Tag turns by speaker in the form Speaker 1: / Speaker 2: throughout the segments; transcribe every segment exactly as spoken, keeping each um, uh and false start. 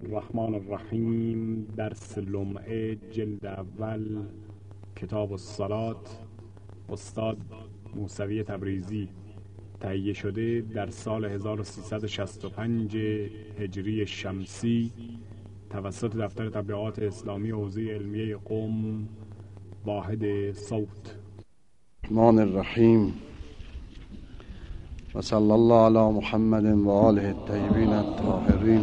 Speaker 1: الرحمن الرحیم. درس لمعه جلد اول، کتاب الصلات، استاد موسوی تبریزی. تهیه شده در سال هزار و سیصد و شصت و پنج هجری شمسی توسط دفتر تبلیغات اسلامی حوزه علمیه قم، واحد صوت.
Speaker 2: الرحمن الرحیم و صلی الله علی محمد و آله الطیبین الطاهرین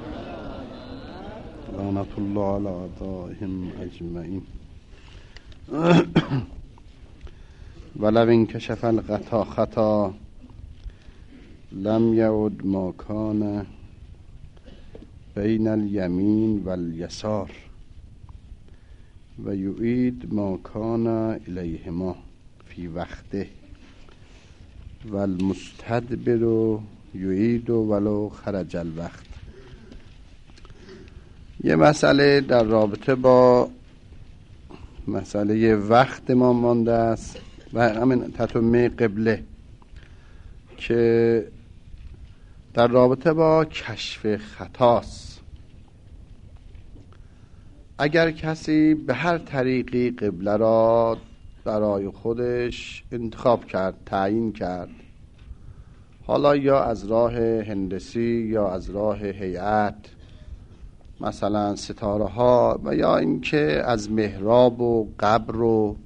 Speaker 2: لعنت الله علی اعدائهم اجمعین. ولو انکشف الغطا خطا لم یعد ما کان بین الیمین و الیسار و یعید ما کان الیهما فی وقته و المستدبر یعید ولو خرج الوقت. یه مسئله در رابطه با مسئله وقت ما مانده است و همین تتمه قبله که در رابطه با کشف خطاست. اگر کسی به هر طریقی قبله را برای خودش انتخاب کرد، تعیین کرد، حالا یا از راه هندسی یا از راه هیئت، مثلا ستاره ها، و یا اینکه از محراب و قبر و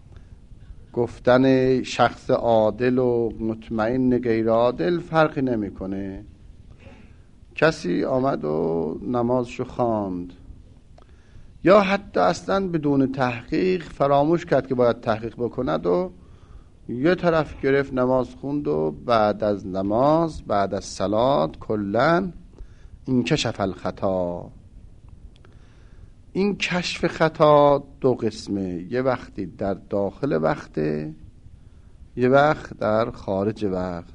Speaker 2: گفتن شخص عادل و مطمئن غیر عادل فرقی نمیکنه. کسی آمد و نمازشو خواند یا حتی اصلا بدون تحقیق فراموش کرد که باید تحقیق بکند و یه طرف گرفت نماز خوند و بعد از نماز بعد از صلات کلن این کشف الخطا. این کشف خطا دو قسمه، یه وقتی در داخل وقته، یه وقت در خارج وقت.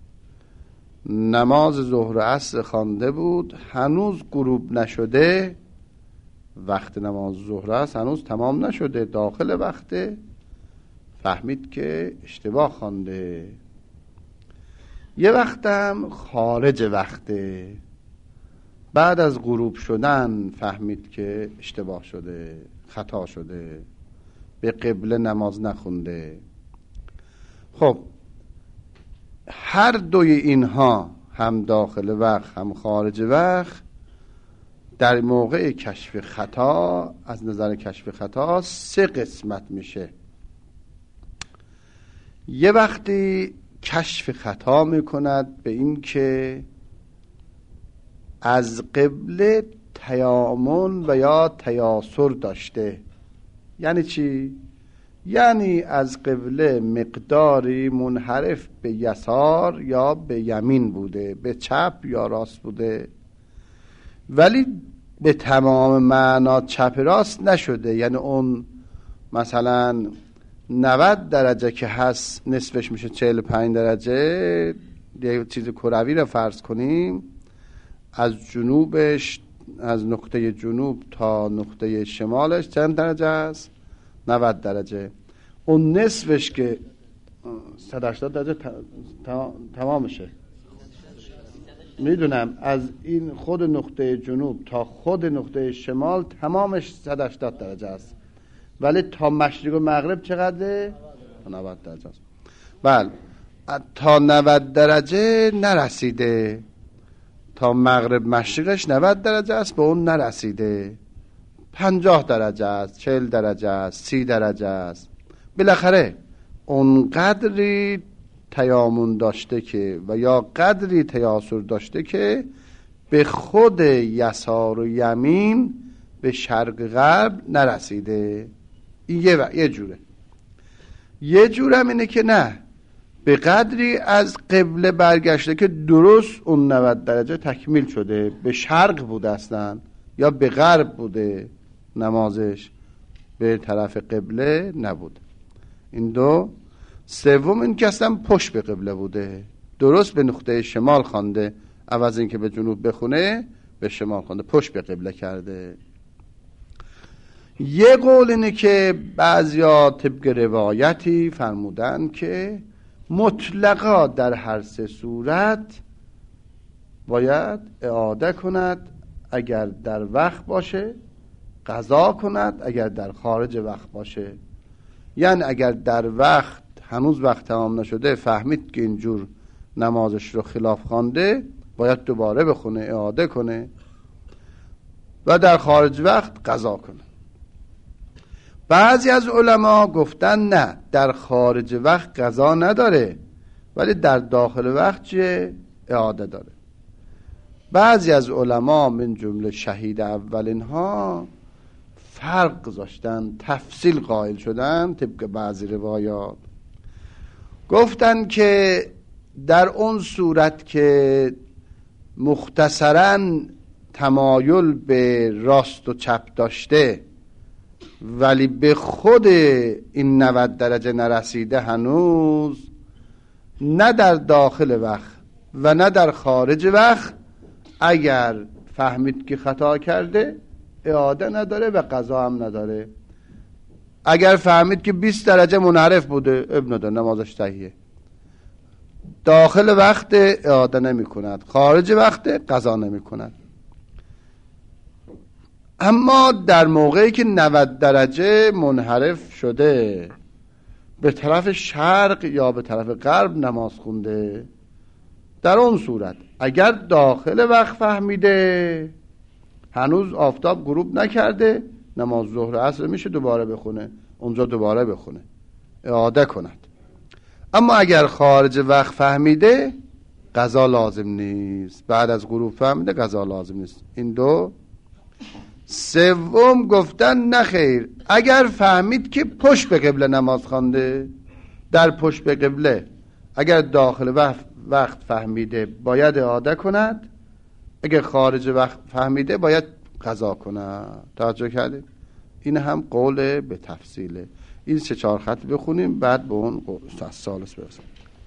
Speaker 2: نماز ظهر عصر خوانده بود، هنوز غروب نشده، وقت نماز ظهر است هنوز تمام نشده، داخل وقته، فهمید که اشتباه خوانده. یه وقت هم خارج وقته، بعد از غروب شدن فهمید که اشتباه شده، خطا شده، به قبله نماز نخونده. خب هر دوی اینها، هم داخل وقت هم خارج وقت، در موقع کشف خطا، از نظر کشف خطا سه قسمت میشه. یه وقتی کشف خطا میکند به این که از قبله تیامن و یا تیاسر داشته. یعنی چی؟ یعنی از قبله مقداری منحرف به یسار یا به یمین بوده، به چپ یا راست بوده، ولی به تمام معنا چپ راست نشده. یعنی اون مثلا نود درجه که هست نصفش میشه چهل و پنج درجه، یه چیز کروی رو فرض کنیم، از جنوبش، از نقطه جنوب تا نقطه شمالش چند درجه است؟ نود درجه. اون نصفش که صد و هشتاد درجه تمامشه. میدونم از این خود نقطه جنوب تا خود نقطه شمال تمامش صد و هشتاد درجه است، ولی تا مشرق و مغرب چقدره؟ تا نود درجه است. بله، تا نود درجه نرسیده، تا مغرب مشرقش نود درجه است، به اون نرسیده. پنجاه درجه است، چهل درجه است، سی درجه است. بالاخره اون قدری تیامن داشته که و یا قدری تیاسر داشته که به خود یسار و یمین، به شرق غرب نرسیده. این یه, و... یه جوره. یه جورم اینه که نه، به قدری از قبله برگشته که درست اون نود درجه تکمیل شده، به شرق بوده اصلا یا به غرب بوده نمازش، به طرف قبله نبود. این دو. سوم این که اصلا پشت به قبله بوده، درست به نقطه شمال خوانده، عوض این که به جنوب بخونه به شمال خوانده، پشت به قبله کرده. یه قول اینه که بعضیا طبق روایتی فرمودن که مطلقا در هر سه صورت باید اعاده کند اگر در وقت باشه قضا کند، اگر در خارج وقت باشه. یعنی اگر در وقت هنوز وقت تمام نشده فهمید که اینجور نمازش رو خلاف خوانده، باید دوباره بخونه، اعاده کنه، و در خارج وقت قضا کنه. بعضی از علما گفتن نه، در خارج وقت قضا نداره، ولی در داخل وقت چه اعاده داره. بعضی از علما من جمله شهید اولین ها فرق گذاشتن، تفصیل قائل شدن طبق بعضی روایات. گفتن که در اون صورت که مختصراً تمایل به راست و چپ داشته ولی به خود این نود درجه نرسیده هنوز، نه در داخل وقت و نه در خارج وقت، اگر فهمید که خطا کرده اعاده نداره و قضا هم نداره. اگر فهمید که بیست درجه منحرف بوده ابن نداره، نمازش صحیحه. داخل وقت اعاده نمی کند، خارج وقت قضا نمی کند. اما در موقعی که نود درجه منحرف شده، به طرف شرق یا به طرف غرب نماز خونده، در اون صورت اگر داخل وقت فهمیده، هنوز آفتاب غروب نکرده، نماز ظهر عصر میشه دوباره بخونه، اونجا دوباره بخونه، اعاده کند. اما اگر خارج وقت فهمیده قضا لازم نیست، بعد از غروب فهمیده قضا لازم نیست. این دو. سوم گفتن نخیر، اگر فهمید که پشت به قبله نماز خوانده، در پشت به قبله اگر داخل وقت, وقت فهمیده باید اعاده کند، اگر خارج وقت فهمیده باید قضا کند. توجه کردید؟ این هم قول به تفصیله. این سه چهار خط بخونیم بعد به اون سالس برسیم.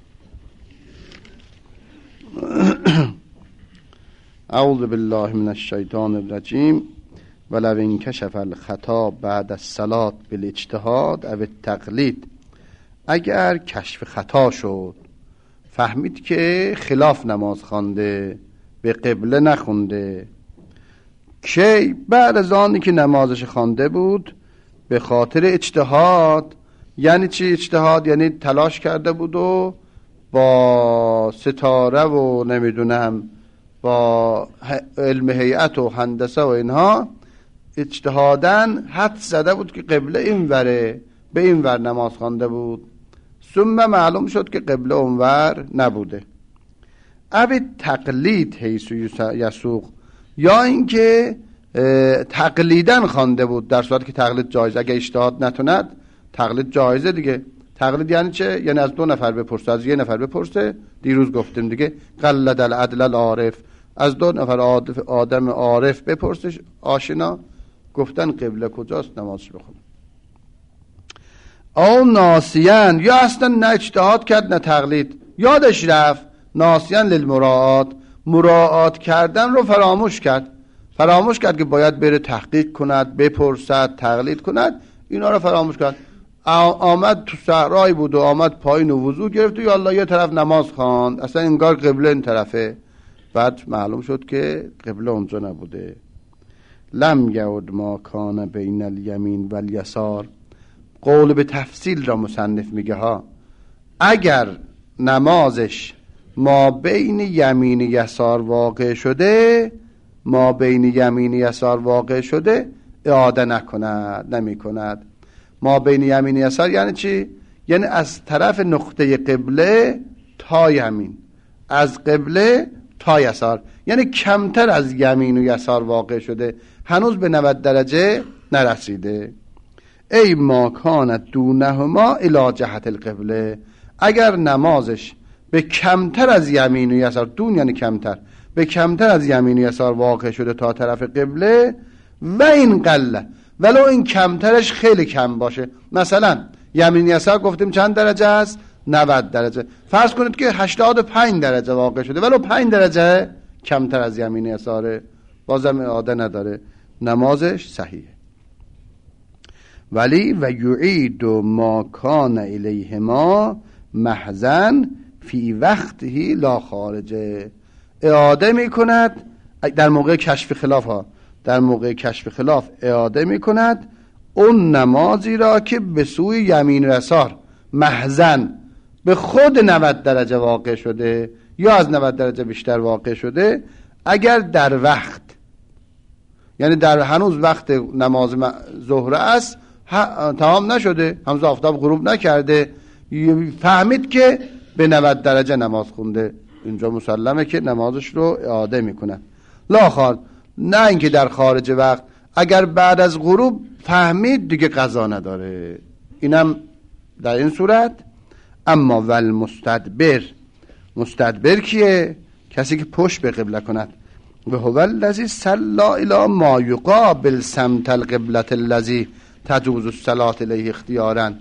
Speaker 2: اعوذ بالله من الشیطان الرجیم. ولو انکشف الخطا بعد الصلاة بالاجتهاد او التقلید، اگر کشف خطا شد، فهمید که خلاف نماز خوانده، به قبله نخونده، که بعد از آنی که نمازش خوانده بود به خاطر اجتهاد. یعنی چی اجتهاد؟ یعنی تلاش کرده بود و با ستاره و نمیدونم با علم هیئت و هندسه و اینها اجتهادن حد زده بود که قبله اینوره، به اینور نماز خوانده بود، ثم معلوم شد که قبله اونور نبوده. ابی تقلید حیث یسوق، یا اینکه تقلیدن خوانده بود، در صورت که تقلید جایز، اگه اجتهاد نتوند تقلید جایزه دیگه. تقلید یعنی چه؟ یعنی از دو نفر بپرسه، از یه نفر بپرسه. دیروز گفتیم دیگه قلد العدل العارف، از دو نفر آدم عارف بپرسه آشنا، گفتن قبله کجاست نمازش بخونه. او ناسیان، یا اصلا نه اجتهاد کرد نه تقلید، یادش رفت، ناسیان للمراعات، مراعات کردن رو فراموش کرد، فراموش کرد که باید بره تحقیق کند، بپرسد، تقلید کند، اینا رو فراموش کرد. آمد تو صحرای بود و آمد پایین و وضو گرفت و یالله یه طرف نماز خواند، اصلا انگار قبله این طرفه. بعد معلوم شد که قبله اونجا نبوده. لم یعد ما کان بین الیمین و الیسار، قول به تفصیل را مصنف میگه ها، اگر نمازش ما بین یمین یسار واقع شده، ما بین یمین یسار واقع شده اعاده نکند، نمی کند. ما بین یمین یسار یعنی چی؟ یعنی از طرف نقطه قبله تا یمین، از قبله تا یسار، یعنی کمتر از یمین و یسار واقع شده، هنوز به نود درجه نرسیده. ای ما کانت دونهما الی جهت القبله، اگر نمازش به کمتر از یمین و یسار، دون یعنی کمتر، به کمتر از یمین و یسار واقع شده تا طرف قبله، و این قله، ولو این کمترش خیلی کم باشه، مثلا یمین یسار گفتیم چند درجه است؟ نود درجه. فرض کنید که هشتاد و پنج درجه واقع شده، ولو پنج درجه کمتر از یمین یساره، بازم اعاده نداره، نمازش صحیحه. ولی و یعید ما کان الیهما محزن فی وقته لا خارجه، اعاده می کند در موقع کشف خلاف ها در موقع کشف خلاف اعاده می کند اون نمازی را که به سوی یمین رسار محزن به خود نود درجه واقع شده یا از نود درجه بیشتر واقع شده، اگر در وقت، یعنی در هنوز وقت نماز ظهر است تمام نشده، هنوز آفتاب غروب نکرده، فهمید که به نود درجه نماز خونده، اینجا مسلمه که نمازش رو اعاده میکنه. لاخار نه اینکه در خارج وقت، اگر بعد از غروب فهمید دیگه قضا نداره، اینم در این صورت. اما ول مستدبر، مستدبر کیه؟ کسی که پشت به قبله کند. و هو الذی صلی الی ما یقابل سمت القبلة الذی تجوز الصلاة الیه اختیارا،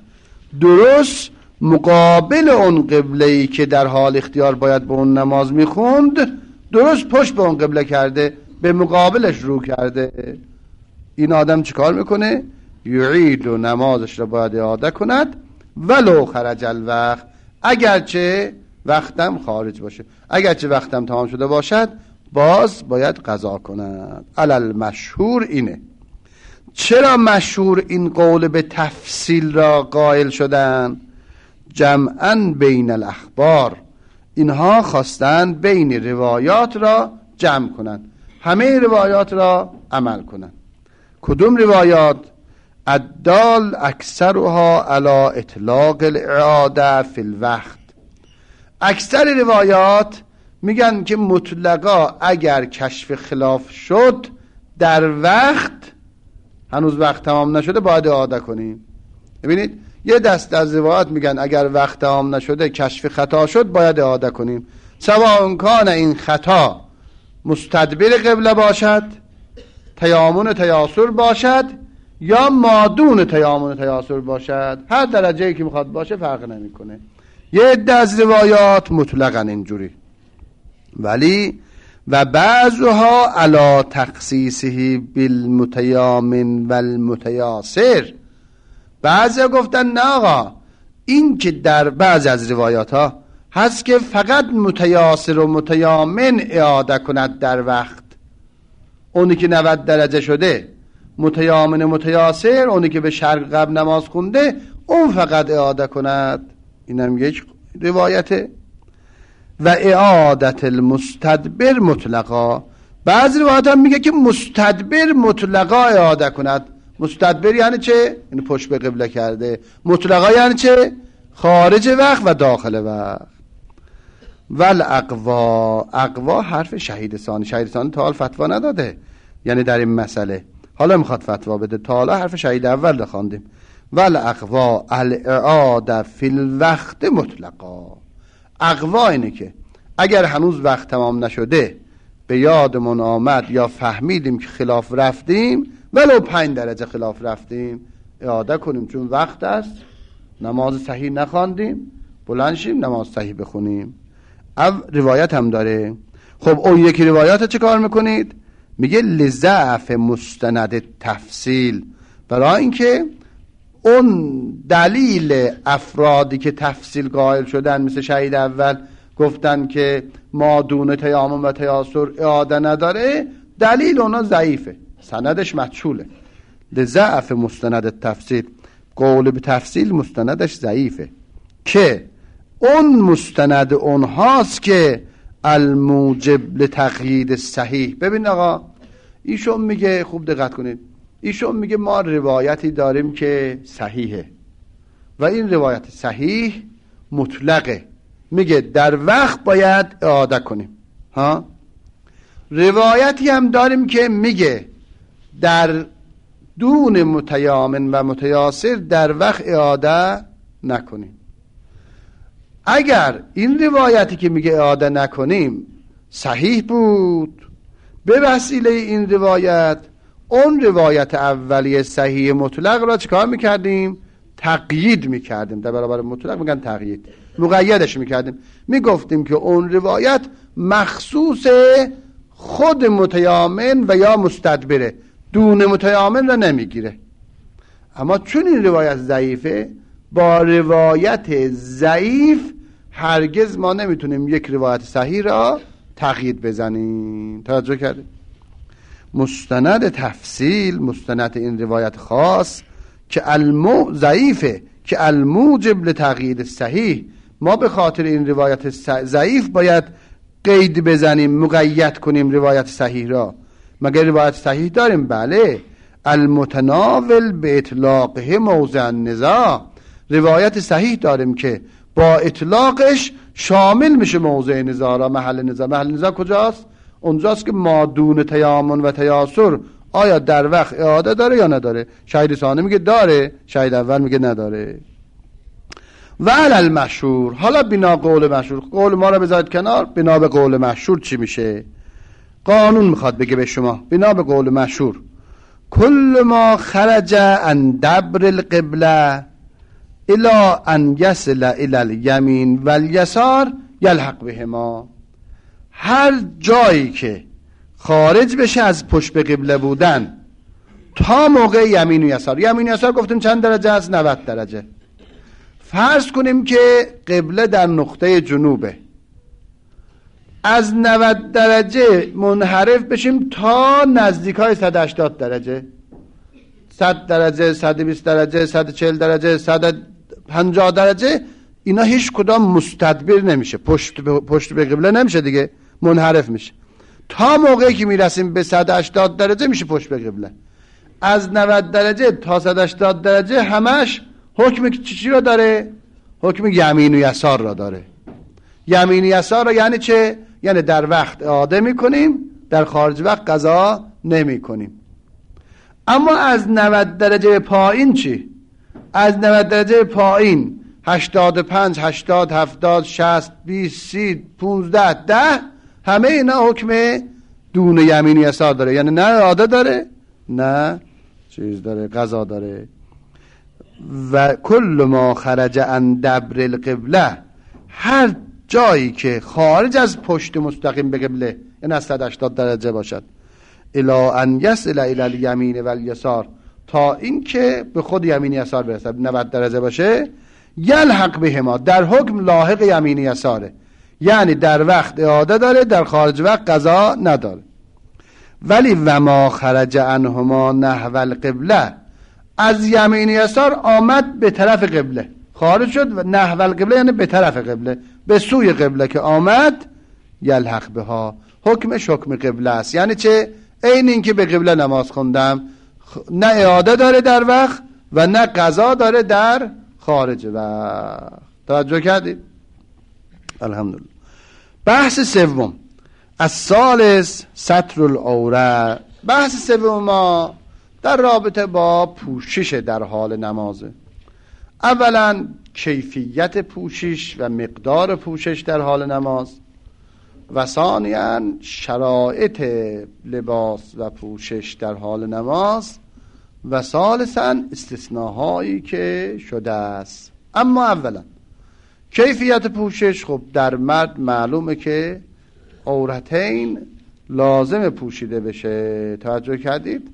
Speaker 2: درست مقابل اون قبله‌ای که در حال اختیار باید به اون نماز میخوند، درست پشت به اون قبله کرده، به مقابلش رو کرده. این آدم چیکار میکنه؟ یعید و نمازش را باید اعاده کند ولو خرج الوقت، اگرچه وقتم خارج باشه، اگرچه وقتم تمام شده باشد باز باید قضا کند. علل مشهور اینه. چرا مشهور این قول به تفصیل را قائل شدن؟ جمعاً بین الاخبار، اینها خواستن بین روایات را جمع کنند، همه روایات را عمل کنند. کدوم روایات؟ الدال اکثرها علی اطلاق الاعاده فی الوقت. اکثر روایات میگن که مطلقا اگر کشف خلاف شد در وقت، هنوز وقت تمام نشده، باید اعاده کنیم. ببینید یه دست از روایات میگن اگر وقت تمام نشده کشف خطا شد باید اعاده کنیم، سواء کان این خطا مستدبر قبله باشد، تیامن تیاسر باشد، یا مادون تیامن تیاسر باشد، هر درجه‌ای که میخواد باشه فرق نمیکنه. یه عده از روایات مطلقاً اینجوری، ولی و بعضها علی تخصیصه بالمتیامن والمتیاسر. بعضی گفتن نه آقا، این که در بعض از روایات ها هست که فقط متیاسر و متیامن اعاده کند در وقت، اونی که نود درجه شده، متیامن متیاسر اونی که به شرق قبل نماز خونده اون فقط اعاده کند. اینم یک روایته. و اعادت المستدبر مطلقا، بعضی روایات هم میگه که مستدبر مطلقا اعاده کند. مستدبر یعنی چه؟ یعنی پشت به قبله کرده. مطلقا یعنی چه؟ خارج وقت و داخل وقت. ول اقوا، اقوا حرف شهید ثانی. شهید ثانی تا حال فتوا نداده، یعنی در این مسئله حالا میخواد فتوا بده. تا حالا حرف شهید اول خواندیم. ول اقوا الاعاده فی الوقت مطلقا. اقوا اینه که اگر هنوز وقت تمام نشده به یادمون آمد یا فهمیدیم که خلاف رفتیم، ولو پنج درجه خلاف رفتیم، اعاده کنیم، چون وقت است، نماز صحیح نخواندیم، بلند شیم نماز صحیح بخونیم. او روایت هم داره. خب اون یکی روایات چه کار میکنید؟ میگه لضعف مستند تفصیل، برای اینکه اون دلیل افرادی که تفصیل قائل شدن مثل شهید اول گفتن که ما دون تیامن و تیاسر اعاده نداره، دلیل اونا ضعیفه، سندش مجهوله. لضعف مستند تفصیل، قول به تفصیل مستندش ضعیفه، که اون مستند اونهاست که الموجب لتقیید صحیح. ببین آقا ایشون میگه، خوب دقت کنید، ایشون میگه ما روایتی داریم که صحیحه و این روایت صحیح مطلقه، میگه در وقت باید اعاده کنیم. ها، روایتی هم داریم که میگه در دون متیامن و متیاسر در وقت اعاده نکنیم. اگر این روایتی که میگه اعاده نکنیم صحیح بود، به وسیله این روایت اون روایت اولیه صحیح مطلق را چکار میکردیم؟ تقیید میکردیم. در برابر مطلق میگن تقیید، مقیدش میکردیم، میگفتیم که اون روایت مخصوص خود متیامن و یا مستدبره، دون متیامن را نمیگیره. اما چون این روایت ضعیفه، با روایت ضعیف هرگز ما نمیتونیم یک روایت صحیح را تقیید بزنین. توجه کردید؟ مستند تفصیل، مستند این روایت خاص که المو ضعیفه که الموجب لتقیید صحیح، ما به خاطر این روایت ضعیف باید قید بزنیم، مقید کنیم روایت صحیح را. مگر روایت صحیح داریم؟ بله. المتناول به اطلاقه موضع النزاع، روایت صحیح داریم که با اطلاقش شامل میشه موضع نزاع را، محل نزاع. محل نزاع کجاست؟ اونجاست که ما دون تیامن و تیاسر آیا در وقت اعاده داره یا نداره. شاهد ثانی میگه داره، شاهد اول میگه نداره. و علی المشهور، حالا بنا قول مشهور، قول ما را بذارید کنار، بنا به قول مشهور چی میشه؟ قانون میخواد بگه به شما بنا به قول مشهور کل ما خرج عن دبر القبله الی ان یصل الی الیمین و الیسار یلحق بهما، هر جایی که خارج بشه از پشت به قبله بودن تا موقع یمین و یسار. یمین و یسار گفتیم چند درجه است؟ نود درجه. فرض کنیم که قبله در نقطه جنوبه، از نود درجه منحرف بشیم تا نزدیک های صد و هشتاد درجه، صد درجه، صد و بیست درجه، صد و چهل درجه، صد و پنجاه درجه. اینا هیچ کدام مستدبر نمیشه، پشت به پشت به قبله نمیشه دیگه، منحرف میشه. تا موقعی که میرسیم به صد و هشتاد درجه میشه پشت به قبله. از نود درجه تا صد و هشتاد درجه همش حکم چی را داره؟ حکم یمین و یسار را داره. یمین و یسار را یعنی چه؟ یعنی در وقت اعاده میکنیم، در خارج وقت قضا نمی کنیم. اما از نود درجه پایین چی؟ از نود درجه پایین هشتاد و پنج، هشتاد، هفتاد، شصت، بیست، سی، پونزده، ده، همه اینا حکم دون یمین و یسار داره. یعنی نه اعاده داره نه چیز داره، قضا داره. و کل ما خرج عن دبر القبله، هر جایی که خارج از پشت مستقیم به قبله، این از صد و هشتاد درجه باشد، الی ان یصل الی الیمین و الیسار، تا این که به خود یمین یسار برسد، نود درجه باشه، یلحق بهما، در حکم لاحق یمین یساره، یعنی در وقت اعاده داره، در خارج وقت قضا نداره. ولی و ما خرج عنهما نحو القبله، از یمین یسار آمد به طرف قبله، خارج شد و نحو القبله یعنی به طرف قبله، به سوی قبله که آمد، یلحق بها، حکمش حکم قبله است. یعنی چه؟ این این که به قبله نماز خوندم، نه اعاده داره در وقت و نه قضا داره در خارج وقت. توجه کردید؟ الحمدلله. بحث سوم، الثالث ستر العوره. بحث سوم ما در رابطه با پوشش در حال نمازه. اولا کیفیت پوشش و مقدار پوشش در حال نماز، و ثانیاً شرایط لباس و پوشش در حال نماز، و ثالثاً استثناهایی که شده است. اما اولا کیفیت پوشش، خب در مرد معلومه که عورتین لازم پوشیده بشه. توجه کردید؟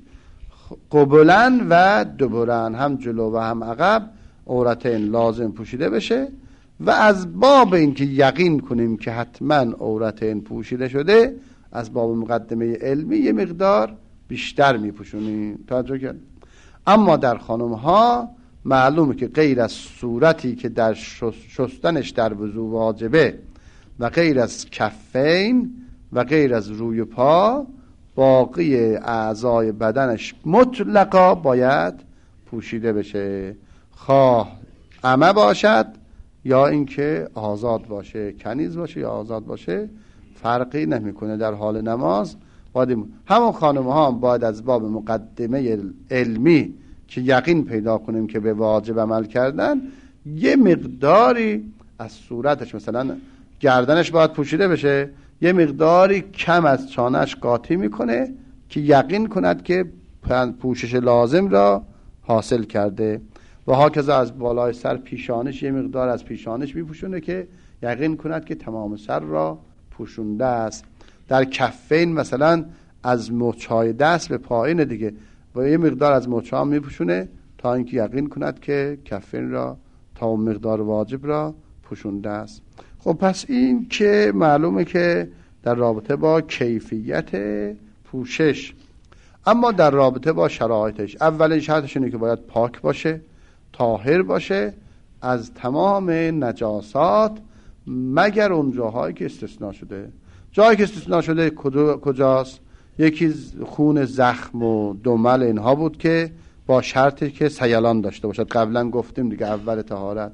Speaker 2: قبلن و دبرن، هم جلو و هم عقب عورتین لازم پوشیده بشه. و از باب اینکه یقین کنیم که حتما عورتین پوشیده شده، از باب مقدمه علمی یه مقدار بیشتر میپوشونیم. توجه کردید؟ اما در خانم ها معلومه که غیر از صورتی که در شستنش در وضو واجبه و غیر از کفین و غیر از روی پا، باقی اعضای بدنش مطلقا باید پوشیده بشه، خواه عمه باشد یا اینکه آزاد باشه، کنیز باشه یا آزاد باشه، فرقی نمیکنه در حال نماز. باید همون خانم ها باید از باب مقدمه علمی که یقین پیدا کنیم که به واجب عمل کردن، یه مقداری از صورتش، مثلا گردنش باید پوشیده بشه، یه مقداری کم از چانهش قاطی میکنه که یقین کند که پوشش لازم را حاصل کرده. و هاکذا از بالای سر پیشانش یه مقدار از پیشانش میپوشونه که یقین کند که تمام سر را پوشونده است. در کفین مثلا از مچهای دست به پایین دیگه و یه مقدار از مچها میپوشونه تا اینکه یقین کند که کفین را تا مقدار واجب را پوشونده است. خب پس این که معلومه که در رابطه با کیفیت پوشش. اما در رابطه با شرایطش، اولین شرطش اینه که باید پاک باشه، طاهر باشه از تمام نجاسات، مگر اون جاهایی که استثناء شده. جایی که استثناء شده کجاست؟ یکی خون زخم و دمل اینها بود که با شرطی که سیلان داشته باشد، قبلا گفتیم دیگه اول طهارت.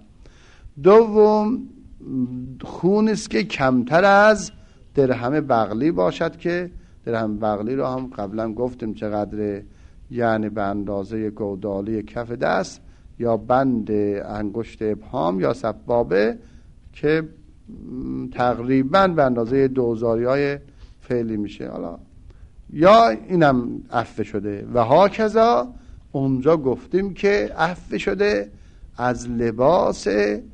Speaker 2: دوم خون است که کمتر از درهم بغلی باشد، که درهم بغلی رو هم قبلا گفتیم چقدره، یعنی به اندازه گودالی کف دست یا بند انگشت ابهام یا سبابه، که تقریبا به اندازه دوزاری های فعلی میشه. حالا یا اینم عفو شده. و هاکذا اونجا گفتیم که عفو شده از لباس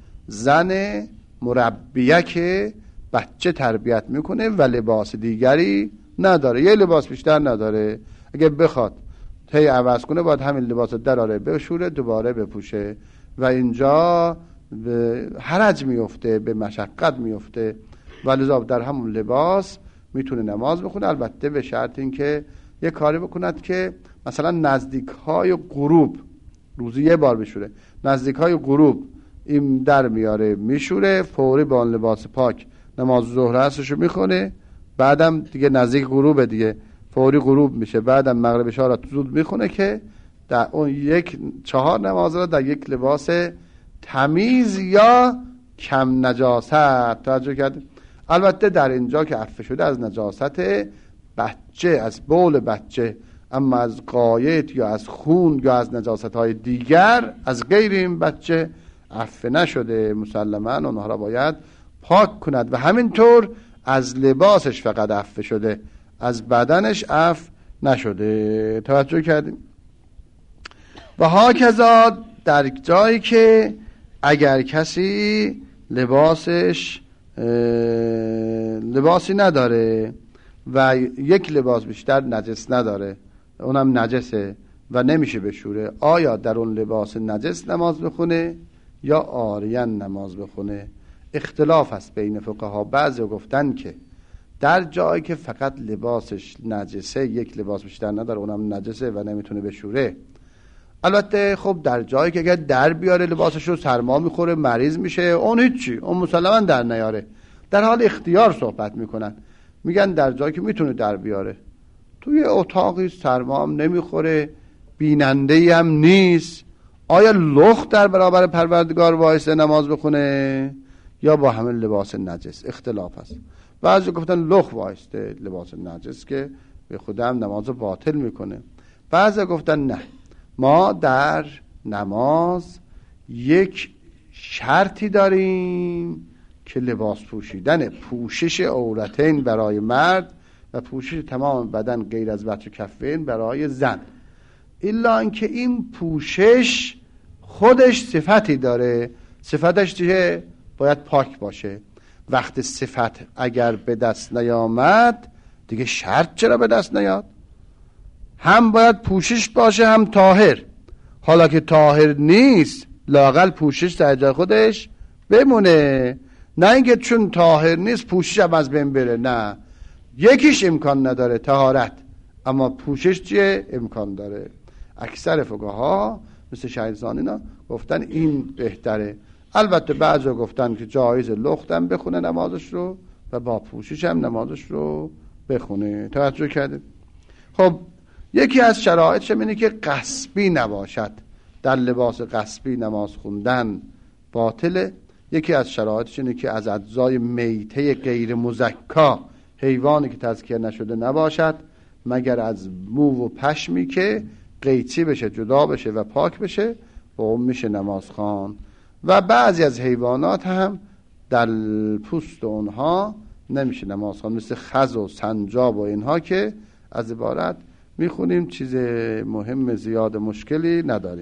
Speaker 2: زن مربیه که بچه تربیت میکنه و لباس دیگری نداره، یه لباس بیشتر نداره. اگه بخواد تی عوض کنه باید همین لباس دراره بشوره دوباره بپوشه و اینجا به حرج میفته، به مشقت میفته، ولذا در همون لباس میتونه نماز بخونه، البته به شرط این که یه کاری بکند که مثلا نزدیک های غروب روزی یه بار بشوره، نزدیک های غروب این در میاره میشوره، فوری با اون لباس پاک نماز ظهر عصرشو میخونه، بعدم دیگه نزدیک غروب دیگه فوری غروب میشه، بعدم مغرب عشا را زود میخونه که در اون یک چهار نماز را در یک لباس تمیز یا کم نجاست توجه کرد. البته در اینجا که عفو شده از نجاست بچه، از بول بچه، اما از غایط یا از خون یا از نجاست های دیگر از غیر این بچه عفو نشده. مسلما اونها را باید پاک کند و همینطور از لباسش فقط عفو شده، از بدنش عفو نشده. توجه کردیم؟ و هاکذا در جایی که اگر کسی لباسش لباسی نداره و یک لباس بیشتر نجس نداره، اونم نجسه و نمیشه بشوره، آیا در اون لباس نجس نماز بخونه یا عاریان نماز بخونه؟ اختلاف است بین فقها. بعضی گفتن که در جایی که فقط لباسش نجسه، یک لباس بیشتر نداره، اونم نجسه و نمیتونه بشوره. البته خب در جایی که اگر در بیاره لباسش رو سرما میخوره مریض میشه، اون هیچی، اون مسلما در نیاره. در حال اختیار صحبت میکنن، میگن در جایی که میتونه در بیاره، توی اتاقی سرما هم نمیخوره، بیننده هم نیست، آیا لخت در برابر پروردگار وایسه نماز بخونه یا با همه لباس نجس؟ اختلاف هست. بعضی گفتن لخت وایسته لباس نجس که به خودم نماز باطل میکنه. بعضی گفتن نه، ما در نماز یک شرطی داریم که لباس پوشیدن، پوشش عورتین برای مرد و پوشش تمام بدن غیر از وجه کفین برای زن، الا اینکه این پوشش خودش صفتی داره. صفتش چیه؟ باید پاک باشه. وقت صفت اگر به دست نیامد دیگه شرط چرا به دست نیاد؟ هم باید پوشش باشه هم طاهر. حالا که طاهر نیست لااقل پوشش در جای خودش بمونه، نه اینکه چون طاهر نیست پوشش هم از بین بره. نه، یکیش امکان نداره طهارت، اما پوشش چیه؟ امکان داره. اکثر فقها مثل شهرزانی اینا گفتن این بهتره. البته بعضا گفتن که جایز لختم بخونه نمازش رو و با پوشش هم نمازش رو بخونه. توجه کردید؟ خب یکی از شرایطش اینه که غصبی نباشد، در لباس غصبی نماز خوندن باطله. یکی از شرایطش اینه که از اجزای میته غیر مزکا، حیوانی که تذکیه نشده نباشد مگر از مو و پشمی که قیچی بشه، جدا بشه و پاک بشه و اون میشه نماز خوان. و بعضی از حیوانات هم در پوست اونها نمیشه نماز خوان، مثل خز و سنجاب و اینها که از عبارت میخونیم چیز مهم زیاد مشکلی نداریم.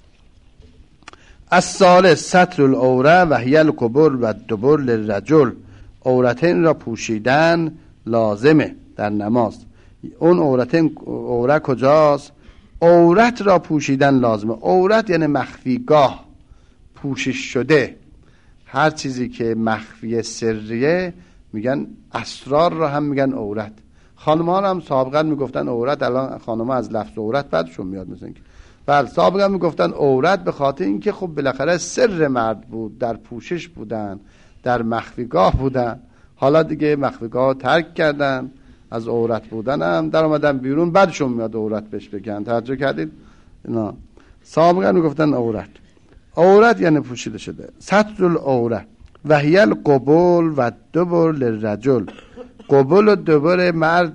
Speaker 2: الثالث ستر العوره و هی القبر و الدبر للرجل. عورتین را پوشیدن لازمه در نماز. اون عورتین، عوره کجاست؟ عورت را پوشیدن لازمه. عورت یعنی مخفیگاه، پوشش شده. هر چیزی که مخفی سریه میگن اسرار را هم میگن عورت. خانم‌ها هم سابقا میگفتن عورت، الان خانم‌ها از لفظ عورت بعدشون میاد مثلا که بله سابقا میگفتن عورت به خاطر اینکه خب بالاخره سر مرد بود، در پوشش بودن، در مخفیگاه بودن. حالا دیگه مخفیگاه ترک کردن، از عورت بودن هم در اومدن بیرون، بعدشون میاد عورت بهش بگن. توجه کردید؟ نه سابقا میگفتن عورت. عورت یعنی پوشیده شده. ستر العوره و هی القبول و دبر للرجل. قبول و دبر مرد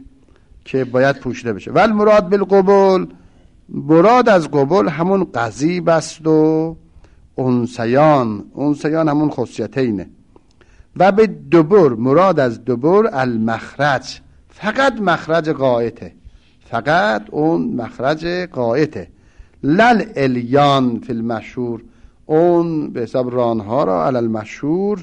Speaker 2: که باید پوشیده بشه. ول مراد بالقبول، مراد از قبول همون قضیب است و انسیان، انسیان همون خصیتینه. و به دبر مراد از دبر المخرج، فقط مخرج غایته، فقط اون مخرج غایته. لل الیان فی المشهور، اون به حساب رانها را علی المشهور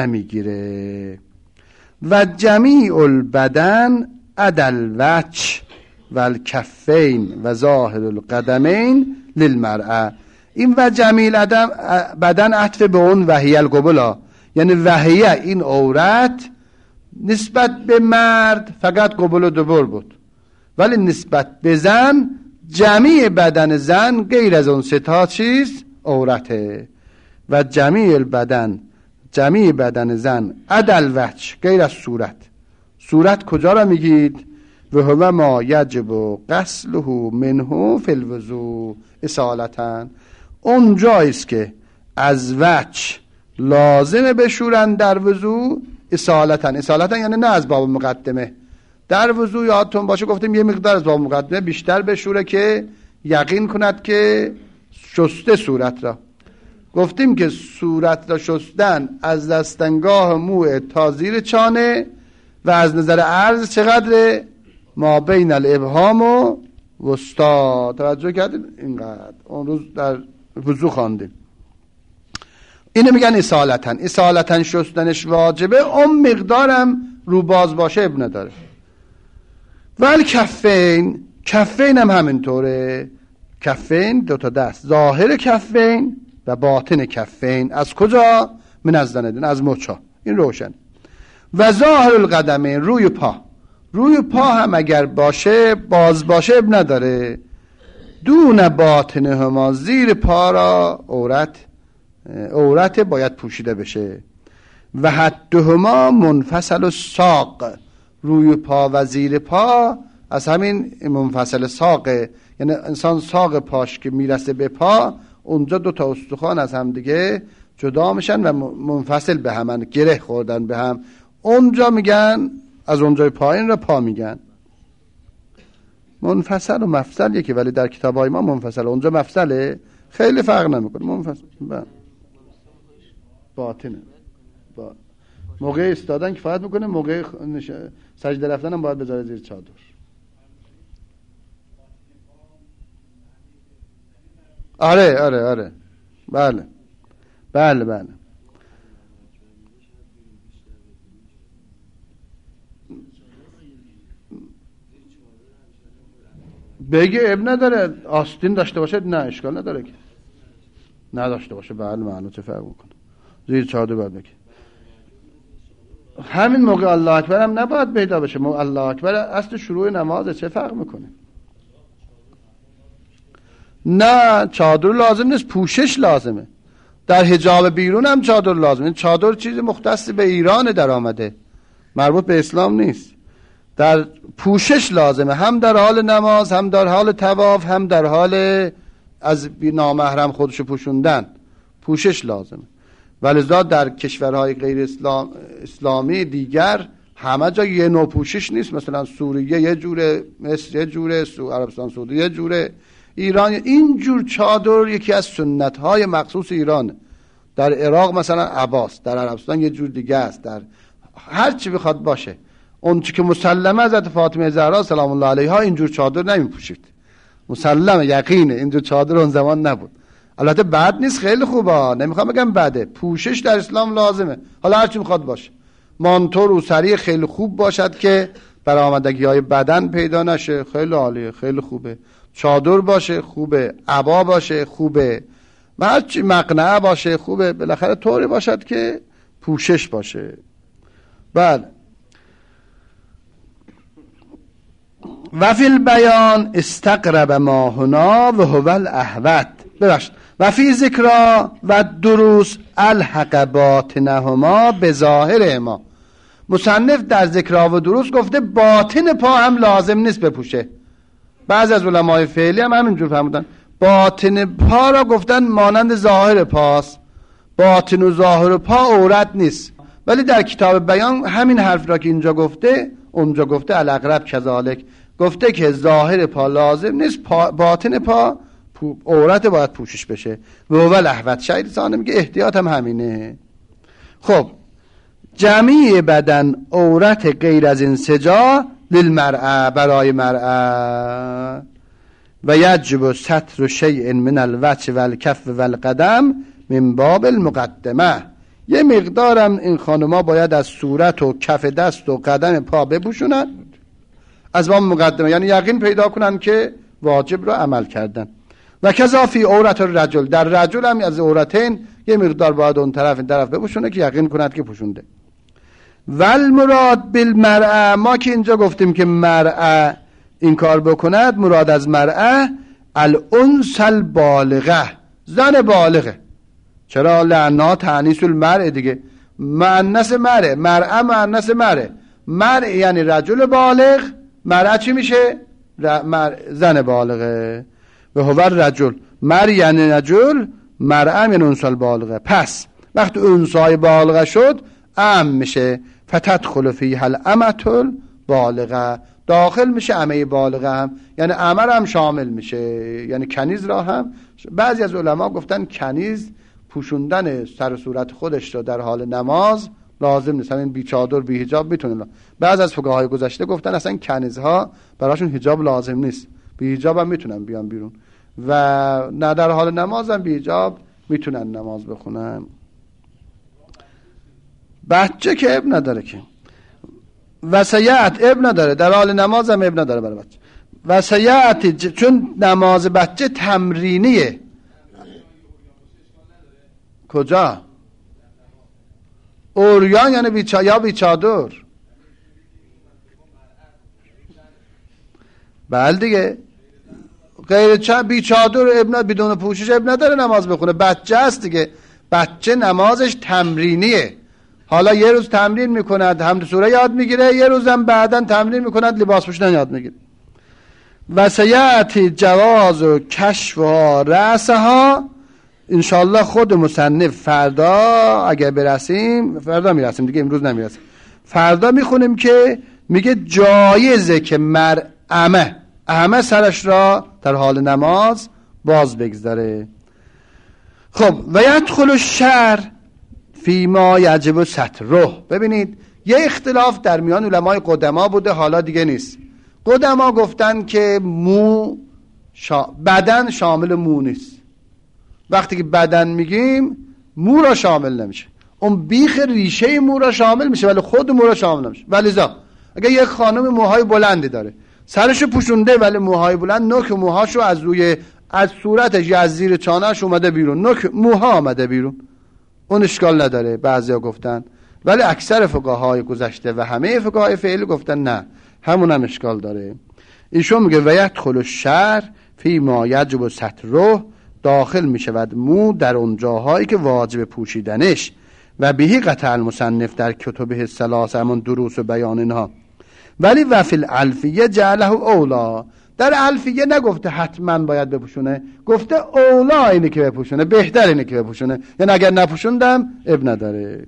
Speaker 2: نمیگیره. و جمیع البدن عدل وجه و الکفین و ظاهر القدمین للمرأه. این و جمیع بدن عطف به اون وحی القبلا، یعنی وحیه این عورت نسبت به مرد فقط قبول و دبر بود، ولی نسبت به زن جمیع بدن زن غیر از اون سه تا چیز عورته. و جمیع بدن، جمیع بدن زن عدل وجه، غیر از صورت. صورت کجا را میگید؟ و هو ما یجب غسله منه فی الوضوء اصالتا، اون جاییست که از وجه لازمه بشورن در وضوء اصالتا. اصالتا یعنی نه از باب مقدمه. در وضوء یادتون باشه گفتیم یه مقدار از باب مقدمه بیشتر بشوره که یقین کند که شسته صورت را. گفتیم که صورت را شستن از دستنگاه موی تا زیر چانه و از نظر عرض چقدر؟ ما بین الابهام و وسطا. توجه کردید؟ اینقدر اون روز در وضو خواندیم. اینو میگن اصالتا. اصالتا شستنش واجبه، اون مقدارم رو باز باشه اب نداره. ولی کفین، کفین هم همینطوره. کفین دو تا دست، ظاهر کفین و باطن کفین. از کجا؟ من از دندون، از مچا. این روشن. و ظاهر القدمین، روی پا. روی پا هم اگر باشه باز باشه اب نداره. دون باطن هما، زیر پا را عورت عورت باید پوشیده بشه. و حدهما منفصل الساق، روی پا و زیر پا از همین منفصل ساقه، یعنی انسان ساق پاش که میرسه به پا اونجا دو تا استخوان از هم دیگه جدا میشن و منفصل به هم، گره خوردن به هم. اونجا میگن، از اونجای پایین را پا میگن. منفصل و مفصل یکی، ولی در کتابای ما منفصل، اونجا مفصله، خیلی فرق نمیکنه. منفصل با باطنه، با موقع استادن کفایت میکنه، موقع نش... سجده رفتن هم باید بذاره زیر چادر. آره آره آره بله بله بله بگه اب نداره، آستین داشته باشه نه اشکال نداره که نداشته باشه. بله معنی چه فرق میکنه؟ زیر چادر باید بگه. همین موقع الله اکبر هم نباید پیدا بشه. موقع الله اکبر اصل شروع نمازه، چه فرق میکنه؟ نه چادر لازم نیست، پوشش لازمه. در حجاب بیرون هم چادر لازمه. چادر چیز مختص به ایران در آمده، مربوط به اسلام نیست. در پوشش لازمه، هم در حال نماز، هم در حال طواف، هم در حال از نامحرم خودشو پوشوندن. پوشش لازمه. ولذا در کشورهای غیر اسلام اسلامی دیگر همه جا یه نوع پوشش نیست. مثلا سوریه یه جوره، مصر یه جوره، سو عربستان سعودی یه جوره، ایران این جور چادر یکی از سنت‌های مخصوص ایرانه. در عراق مثلا عباس، در عربستان یه جور دیگه است، در هر چی بخواد باشه. اون چی که مسلمه حضرت فاطمه زهرا سلام الله علیها اینجور چادر نمیپوشید، مسلمه یقینه اینجور چادر اون زمان نبود. البته بد نیست، خیلی خوبه، نمیخوام بگم بده. پوشش در اسلام لازمه، حالا هر چی میخواد باشه. مانتو روسری خیلی خوب باشد که برآمدگی‌های بدن پیدا نشه، خیلی عالیه، خیلی خوبه. چادر باشه خوبه، عبا باشه خوبه، و هرچی مقنعه باشه خوبه، بالاخره طوری باشد که پوشش باشه. بعد و فی البیان استقرب ما هنا و هو الاحوط. ببخشید و فی ذکرا و دروس الحق باطنهما به ظاهرهما. مصنف در ذکرا و دروس گفته باطن پا هم لازم نیست بپوشه. بعضی از علمای فعلی هم همینجور فهمیدن باطن پا را گفتن مانند ظاهر پاست، باطن و ظاهر پا عورت نیست. ولی در کتاب بیان همین حرف را که اینجا گفته اونجا گفته الاقرب کذالک، گفته که ظاهر پا لازم نیست، پا باطن پا عورت باید پوشش بشه. و اول احوط شهید سانه میگه احتیاط هم همینه. خب جمعی بدن عورت غیر از این سجا للمرأه، برای مرأه. و یجب ستر شیء من الوجه والکف والقدم من باب المقدمه. یه مقدارم این خانوما باید از صورت و کف دست و قدم پا بپوشونن از باب مقدمه، یعنی یقین پیدا کنن که واجب رو عمل کردن. و کذا فی عورت الرجل، در رجل هم از عورتین یه مقدار باید اون طرف این طرف بپوشونه که یقین کند که پوشونده. والمراد بالمرأه، ما که اینجا گفتیم که مرأه این کار بکند، مراد از مرأه الانثى البالغه، زن بالغه. چرا؟ لعنا تعنیس المرء دیگه، مؤنث مرء، مرأه مؤنث مرء، مرء یعنی رجل بالغ، مرأه چی میشه؟ زن بالغه. و هو الرجل، مرء یعنی رجل، مرأه یعنی انثى البالغه. پس وقتی انثى بالغه شد ام میشه فتدخل فیها الامة البالغه، داخل میشه امه بالغه هم، یعنی امه هم شامل میشه، یعنی کنیز را هم. بعضی از علما گفتن کنیز پوشوندن سر و صورت خودش را در حال نماز لازم نیست، همین بی چادر بی حجاب میتونه. بعضی از فقهای گذشته گفتن اصلا کنیزها براشون حجاب لازم نیست، بی حجاب هم میتونن بیان بیرون و نه در حال نماز هم بی حجاب میتونن نماز بخونن. بچه که اب نداره، که وصیت اب نداره، در حال نماز هم اب نداره برای بچه. وصیت چون نماز بچه تمرینیه. کجا؟ اوریان یعنی بیچا یا بیچادر. بله دیگه، غیر چا بیچادر ابن بدون پوشش اب نداره نماز بخونه، بچه است دیگه. بچه نمازش تمرینیه، حالا یه روز تمرین میکند حمد سوره یاد میگیره، یه روزم بعدن تمرین میکند لباس پوشیدن یاد میگیره. وصیت جواز و کشف ها رأسها انشالله خود مصنف فردا اگر برسیم، فردا میرسیم دیگه، امروز نمیرسیم، فردا میخونیم که میگه جایزه که مرأمه احمه سرش را در حال نماز باز بگذاره. خب و یدخل الشعر فی ما یجب ستره. ببینید یه اختلاف در میان علمای قدما بوده، حالا دیگه نیست. قدما گفتن که مو شا... بدن شامل مو نیست. وقتی که بدن میگیم مو را شامل نمیشه، اون بیخ ریشه مو را شامل میشه ولی خود مو را شامل نمیشه. ولیذا اگه یک خانم موهای بلندی داره، سرشو پوشونده ولی موهای بلند، نوک موهاشو از روی از صورتش یا از زیر چانهش اومده بیرون، نوک موها آمده بیرون، اون اشکال نداره بعضیا گفتن. ولی اکثر فقهای گذشته و همه فقهای فعلی گفتن نه، همون هم اشکال داره. ایشون میگه و یدخل الشعر فی ما یجب ستره، داخل میشود مو در اون جاهایی که واجب پوشیدنش. و بهی قطع المصنف در کتبه الثلاثه، همون دروس و بیان اینها. ولی و فی الالفیه جعله اولا، در الفیه نگفته حتما باید بپوشونه، گفته اولا اینه که بپوشونه، بهتر اینه که بپوشونه، یعنی اگر نپوشوندم اب نداره.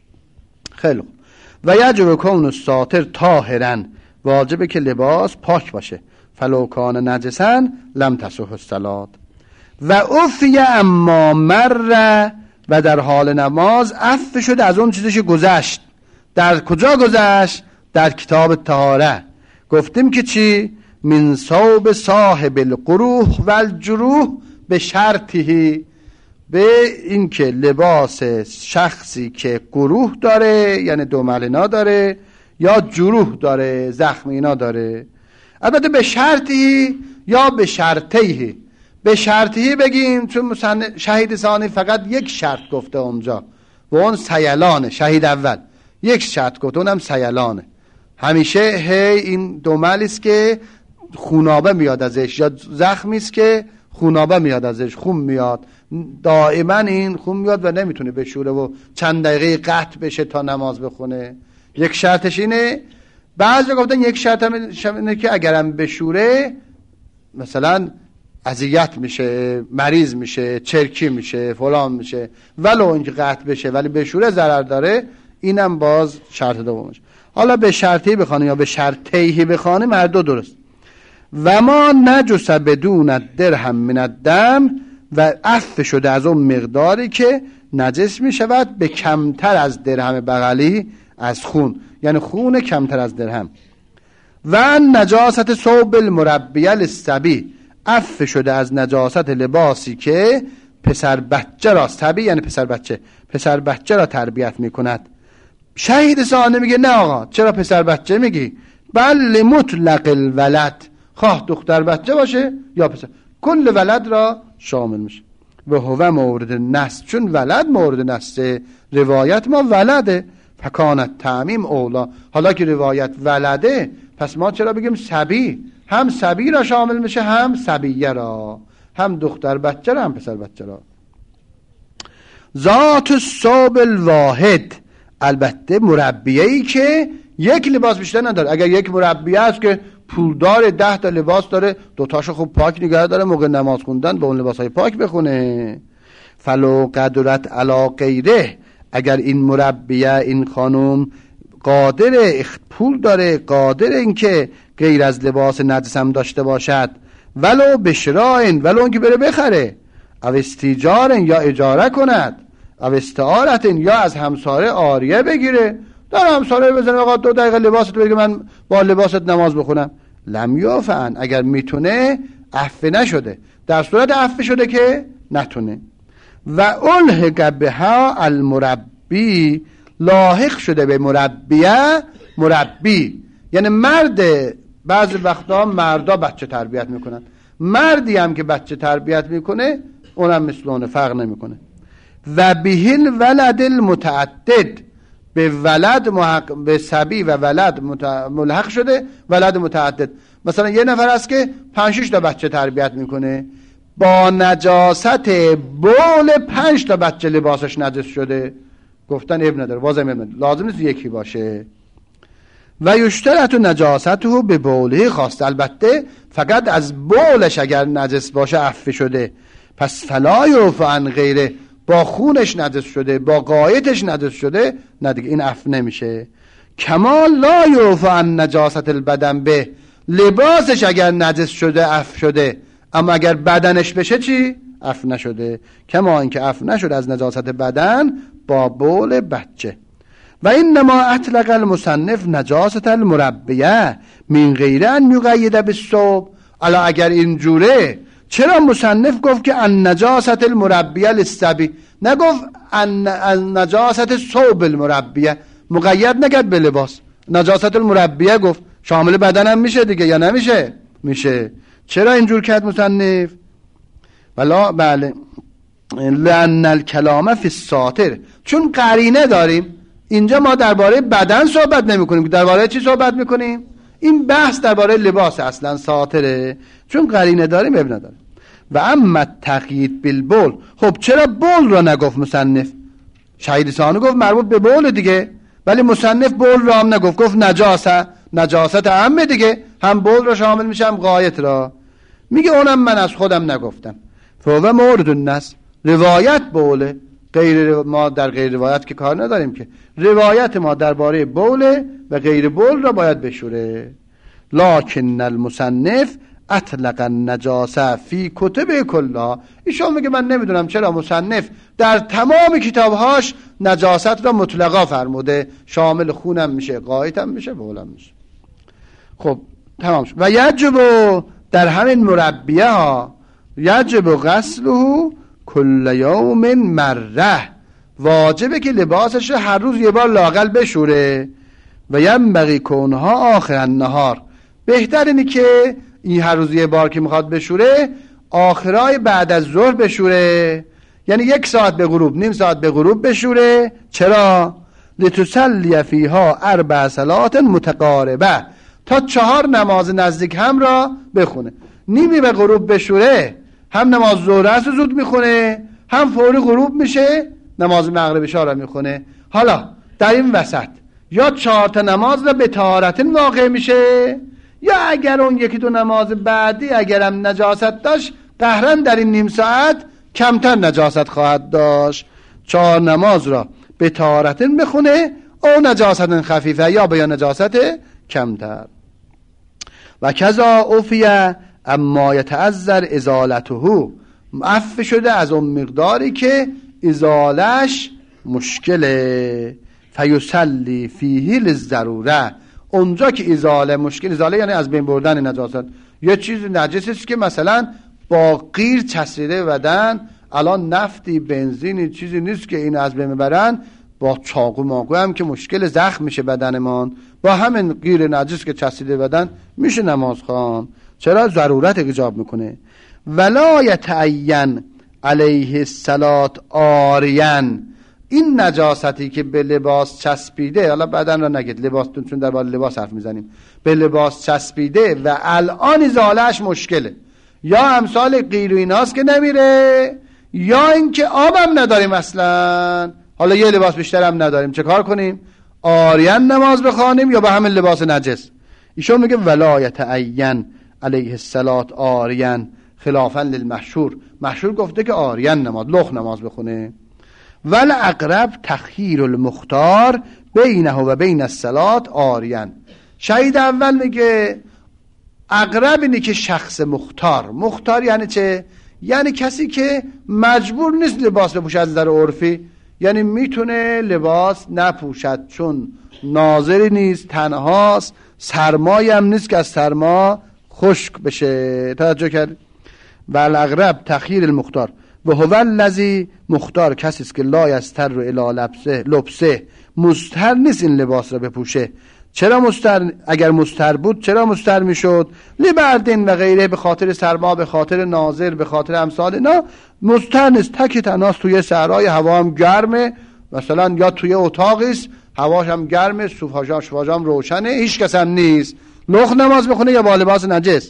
Speaker 2: خیلی خوب. و یجب کون الساتر طاهرا، واجبه که لباس پاک باشه. فلو کان نجسا لم تصح الصلاة. و عفی اما مر، و در حال نماز عفو شده از اون چیزی که گذشت. در کجا گذشت؟ در کتاب طهاره گفتیم که چی؟ من صوب صاحب القروح و الجروح به شرطی، به این که لباس شخصی که گروح داره یعنی دوملینا داره یا جروح داره زخمینا داره، البته به شرطی یا به شرطی. به شرطی بگیم چون شهید ثانی فقط یک شرط گفته اونجا و اون سیلان شهید اول، یک شرط گفت، اونم سیلانه. همیشه هی این دوملی است که خونابه میاد ازش، یا زخمی است که خونابه میاد ازش، خون میاد دائما، این خون میاد و نمیتونه بشوره و چند دقیقه قطع بشه تا نماز بخونه. یک شرطش اینه. بعضی گفتن یک شرط هم اینه که اگرم بشوره مثلا اذیت میشه، مریض میشه، چرکی میشه، فلان میشه، ولو اینکه قطع بشه ولی بشوره ضرر داره. اینم باز شرط دومش. حالا به شرطی بخوانیم یا به شرطی بخوانیم هر دو درست. و ما نجس بدون درهم من الدم، و عفو شده از اون مقداری که نجس می شود به کمتر از درهم بغلی از خون، یعنی خون کمتر از درهم. و نجاست ثوب المربی للصبی، عفو شده از نجاست لباسی که پسر بچه را، صبی یعنی پسر بچه، پسر بچه را تربیت می کند. شهید سانه میگه نه آقا، چرا پسر بچه میگی؟ بل مطلق الولد، خواه دختر بچه باشه یا پسر، کل ولد را شامل میشه. و هو مورد نص، چون ولد مورد نص، روایت ما ولده، فکانت تعمیم اولا. حالا که روایت ولده، پس ما چرا بگیم صبی؟ هم صبی را شامل میشه، هم صبیه را، هم دختر بچه را هم پسر بچه را. ذات الثوب الواحد، البته مربیه‌ای که یک لباس بیشتر نداره. اگر یک مربیه است که پولدار، ده تا لباس داره، دوتاشو خوب پاک نگه داره، موقع نماز خوندن به اون لباسای پاک بخونه. فلو قدرت علی غیره، اگر این مربیه، این خانم قادر پول داره، قادر این که غیر از لباس نجس هم داشته باشد، ولو بشراین، ولو اون که بره بخره، او استیجارن یا اجاره کند، او استعارتن یا از همساره آریه بگیره، در همساره بزنه آقا دو دقیقه لباست بگه من با لباست نماز بخونم، لم یافعن، اگر میتونه عفو نشده. در صورت عفو شده که نتونه. و الحق بها المربی، لاحق شده به مربیه، مربی یعنی مرد. بعضی وقتا مردا بچه تربیت میکنن، مردی هم که بچه تربیت میکنه اونم مثل اونه، فرق نمیکنه. و بهل ولد المتعدد، به ولد محق... به صبی و ولد مت... ملحق شده ولد متعدد. مثلا یه نفر است که پنج شش تا بچه تربیت میکنه، با نجاست بول پنج تا بچه لباسش نجس شده، گفتن ابن نداره، بازم ابن نداره، لازم نیست یکی باشه. و یشترط نجاسته به بوله خاص، البته فقط از بولش اگر نجس باشه عفو شده، پس فلا یعفو عن غیره، با خونش نجس شده، با غایتش نجس شده، نه دیگه این عفو نمیشه. کمال لا یعفو عن نجاست البدن به، لباسش اگر نجس شده عفو شده، اما اگر بدنش بشه چی؟ عفو نشده. کما اینکه عفو نشده از نجاست بدن با بول بچه. و اینما اطلق المصنف نجاست المربیه من غیر ان یقید بالثوب. الا اگر اینجوره چرا مصنف گفت که ان نجاست المربیه للصبی، نگفت ان نجاست ثوب المربیه، مقید نکرد به لباس، نجاست المربیه گفت، شامل بدن هم میشه دیگه یا نمیشه؟ میشه. چرا اینجور کرد مصنف؟ بلا بله لأن الکلام فی الساتر، چون قرینه داریم. اینجا ما درباره بدن صحبت نمی کنیم، درباره چی صحبت میکنیم؟ این بحث درباره لباس اصلا ساتره، چون قرینه داریم ابن نداره. و اما تقیید بالبول، خب چرا بول را نگفت مصنف؟ شهید ثانی گفت مربوط به بول دیگه، ولی مصنف بول را هم نگفت، گفت نجاسه، نجاست عامه دیگه، هم بول را شامل میشه هم غایت را. میگه اونم من از خودم نگفتم. فهو مورد النص، روایت بوله، غیر ما در غیر روایت که کار نداریم که، روایت ما درباره بوله و غیر بول را باید بشوره. لکن المصنف اطلق النجاسه فی کتب کلها، ایشون میگه من نمیدونم چرا مصنف در تمام کتابهاش نجاست را مطلقا فرموده، شامل خونم میشه، غایتم میشه، بولم میشه. خب تمام شد. و یجب در همین مربیه ها یجب غسله کل یوم مره، واجبه که لباسش هر روز یه بار لااقل بشوره. و ینبغی کونها آخر النهار، بهتر اینه که این هر روز یه بار که میخواد بشوره آخرای بعد از ظهر بشوره، یعنی یک ساعت به غروب، نیم ساعت به غروب بشوره. چرا؟ لتصلی فیها اربع صلات متقاربه، تا چهار نماز نزدیک هم را بخونه. نیمی به غروب بشوره، هم نماز ظهر است زود میخونه، هم فوری غروب میشه نماز مغرب عشا را میخونه. حالا در این وسط یا چهار تا نماز را به طهارت واقع میشه، یا اگر اون یکی دو نماز بعدی اگرم نجاست داشت قهرن در این نیم ساعت کمتر نجاست خواهد داشت. چهار نماز را به طهارت بخونه او نجاست خفیفه یا به یا نجاست کمتر. و کذا عفیه اما یتعذر ازالته، عفو شده از اون مقداری که ازالش مشکله. فیصلی فیه للضروره، اونجا که ازاله مشکل، ازاله یعنی از بین بردن نجاست. یه چیز نجسی است که مثلا با قیر چسبیده بدن، الان نفتی بنزینی چیزی نیست که این از بین ببرن، با چاقو ماقو هم که مشکل زخم میشه بدنمان، با همین قیر نجس که چسبیده بدن میشه نماز خوان. چرا؟ ضرورت ایجاب میکنه. ولا یتعین علیه الصلاة عارین، این نجاستی که به لباس چسبیده، حالا بدن را نگید، لباستون چون در باره لباس حرف میزنیم، به لباس چسبیده و الان ازالهش مشکله، یا امثال قیر و ایناست که نمیره، یا اینکه آبم نداریم اصلا، حالا یه لباس بیشتر هم نداریم، چه کار کنیم؟ عارین نماز بخوانیم یا به همین لباس نجس؟ ایشون میگه ولا یتعین علیه الصلاة عارین خلافا للمشهور. مشهور گفته که عارین نماز، لخ نماز بخونه. ول اقرب تخییر المختار بینه و بین الصلاة عارین. شهید اول میگه اقرب اینه که شخص مختار. مختار یعنی چه؟ یعنی کسی که مجبور نیست لباس بپوشه از نظر عرفی، یعنی میتونه لباس نپوشد چون ناظری نیست، تنهاست، سرمایی هم نیست که از سرما خشک بشه. توجه کرد؟ ول اقرب تخییر المختار و هو الذی، مختار کسی است که لا یستر الی لبسه لبسه، مستر نیست این لباس را بپوشه. چرا مستر؟ اگر مستر بود چرا مستر میشد؟ لبردین و غیره، به خاطر سرما، به خاطر ناظر، به خاطر امثال اینا مستر نیست. تک تناس توی صحرای، هوا هم گرمه، مثلا یا توی اتاقی است هواش هم گرمه، صفحاش هم روشنه، هیچ کس هم نیست، لخ نماز بخونه یا با لباس نجس.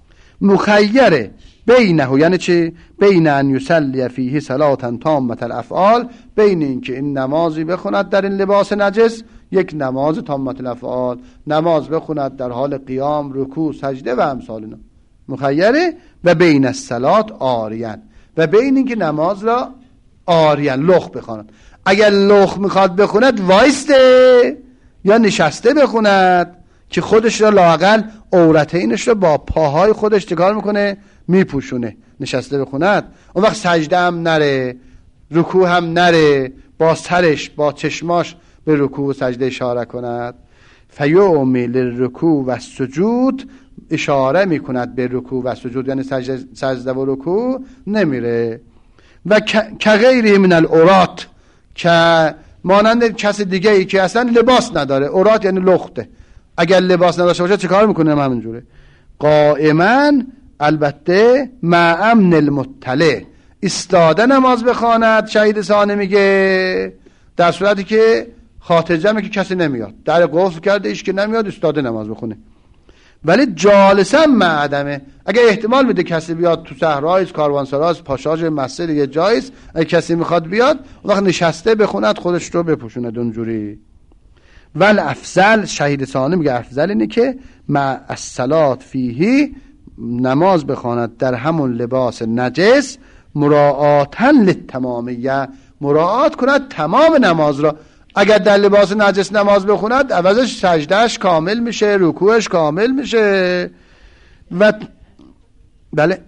Speaker 2: مخیره بینه، یعنی چه؟ بین ان یصلی فیه صلاة تامة الافعال، بین این که این نمازی بخوند در این لباس نجس، یک نماز تامة الافعال، نماز بخوند در حال قیام، رکوع، سجده و امثال اینا. مخیره و بین الصلاة عارین، و بین این که نماز را عارین لخ بخواند. اگر لخ میخواد بخوند وایسته یا نشسته بخوند که خودش را لااقل عورتینش را با پاهای خودش چیکار میکنه؟ میپوشونه. نشسته بخوند اون وقت سجده هم نره، رکوع هم نره، با سرش با چشماش به رکوع و سجده اشاره کند. فیومی للرکوع و سجود، اشاره میکند به رکوع و سجود، یعنی سجده, سجده و رکوع نمیره. و که غیره من العورات، که مانند کسی دیگه ای که اصلا لباس نداره، عورات یعنی لخته، اگر لباس نداشته باشه چه کار میکنه؟ همینجوره قائما، البته مع امن المطلع، استاده نماز بخواند. شهید ثانی میگه در صورتی که خاطر جمعه که کسی نمیاد، در قفل کرده ایش که نمیاد، استاده نماز بخونه. ولی جالسا مع عدمه، اگه احتمال میده کسی بیاد، تو صحرای کاروانسرای پاشاژ مسجد یه جاییست، اگه کسی میخواد بیاد وقت نشسته بخوند، خودش رو بپوشونه اونجوری. ول افضل، شهید ثانی میگه افضل اینه که مع الصلاة فیه، نماز بخواند در همون لباس نجس، مراعاتا للتمامیه، مراعات کند تمام نماز را. اگر در لباس نجس نماز بخوند عوضش سجدهش کامل میشه، رکوعش کامل میشه. و بله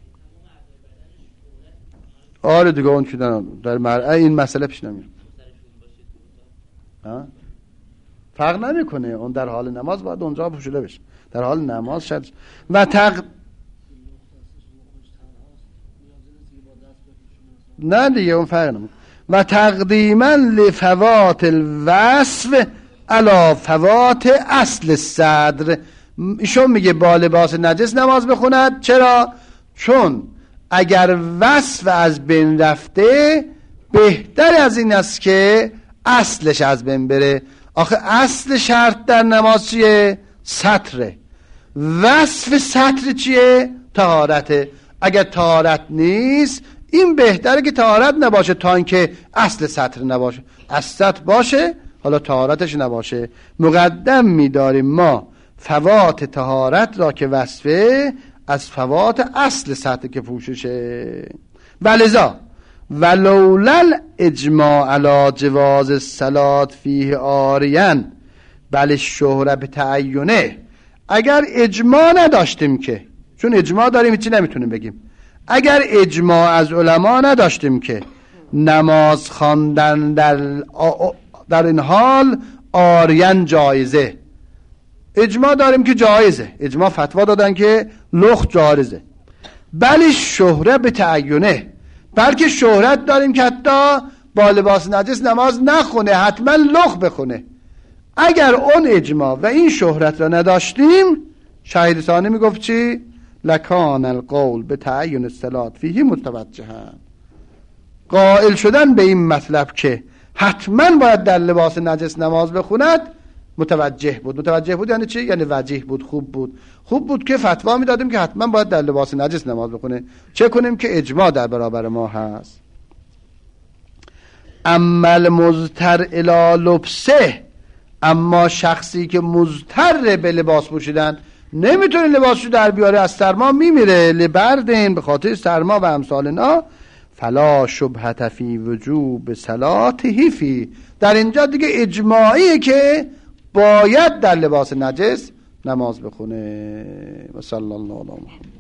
Speaker 2: آره دیگه اون که در مرعه این مسئله پیش نمیاد، فرق نمیکنه، اون در حال نماز باید اونجا پوشیده بشه، در حال نماز شد. و تق نه دیگه اون فرق نمیکنه. و تقدیما لفوات الوصف علی فوات اصل الصدر، ایشون میگه با لباس نجس نماز بخوند. چرا؟ چون اگر وصف از بین رفته بهتر از این است که اصلش از بین بره. آخه اصل شرط در نماز چیه؟ ستره. وصف ستر چیه؟ طهارته. اگر طهارت نیست این بهتره که طهارت نباشه تا اینکه اصل ستر نباشه. اصل باشه حالا طهارتش نباشه. مقدم می‌داریم ما فوات طهارت را که وصفه از فوات اصل ستر که پوششه. ولذا ولولل اجماع علی جواز الصلاة فیه آریان بل الشهره به تعینه. اگر اجماع نداشتیم که، چون اجماع داریم هیچی نمیتونیم بگیم، اگر اجماع از علما نداشتیم که نماز خواندن در در این حال آریان جایزه، اجماع داریم که جایزه، اجماع فتوا دادن که لخت جایزه. بلی شهره به تعینه، بلکه شهرت داریم که حتی با لباس نجس نماز نخونه، حتما لخت بخونه. اگر اون اجماع و این شهرت را نداشتیم، شهید ثانی میگفت چی؟ لکان القول به تعین الصلاة فیه متوجها. قائل شدن به این مطلب که حتما باید در لباس نجس نماز بخوند متوجه بود. متوجه بود یعنی چی؟ یعنی وجیه بود، خوب بود. خوب بود که فتوا میدادیم که حتما باید در لباس نجس نماز بخونه. چه کنیم که اجماع در برابر ما هست. اما المضطر الی لبسه، اما شخصی که مضطر به لباس پوشیدن، نمیتونه لباسشو در بیاره، از سرما میمیره، لبردین به خاطر سرما و امثال اینا، فلا شبهة فی وجوب صلاته فی. در اینجا دیگه اجماعیه که باید در لباس نجس نماز بخونه. و صلی الله علی محمد.